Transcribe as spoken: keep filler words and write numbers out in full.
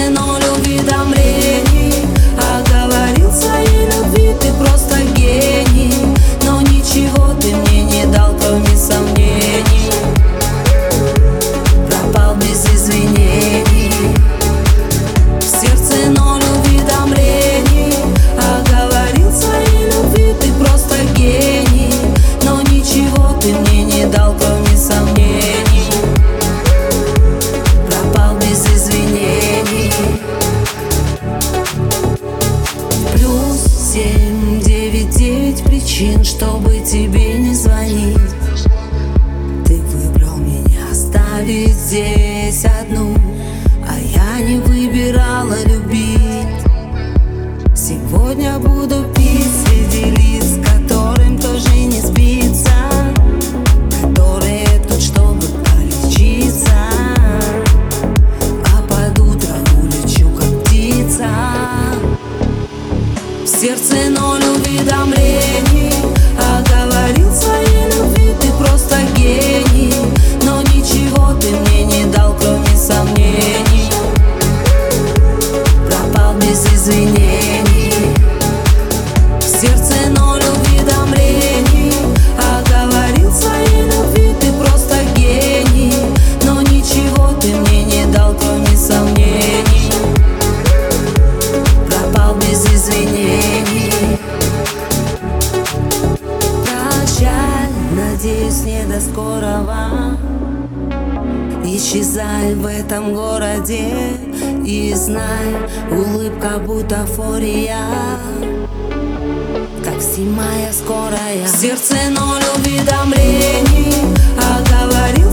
ноль уведомлений. Оговорил своей любви, ты просто гений. Но ничего ты мне не дал, кроме сомнений. Пропал без извинений. В сердце ноль уведомлений. Оговорил своей любви, ты просто гений. Но ничего ты мне не дал, кроме сомнений. Пропал без извинений. Плюс семь девять девять причин, чтобы тебе не звонить. Ты выбрал меня оставить здесь одну, а я не выбирала любить. Сегодня буду пить среди лиц, которым тоже не спится, которые тут, чтобы полечиться, а под утро улечу, как птица. В сердце ноль уведомлений. Оговорил своей любви, ты просто гений. Но ничего ты мне не дал, кроме сомнений. Пропал без извинений. В сердце ноль уведомлений. Оговорил своей любви, ты просто гений. Но ничего ты мне не дал, кроме сомнений. Пропал без извинений. Прощай, надеюсь, не до скорого. Исчезай в этом городе и знай, улыбка бутафория. Такси моя скорая. В сердце ноль уведомлений. Оговорил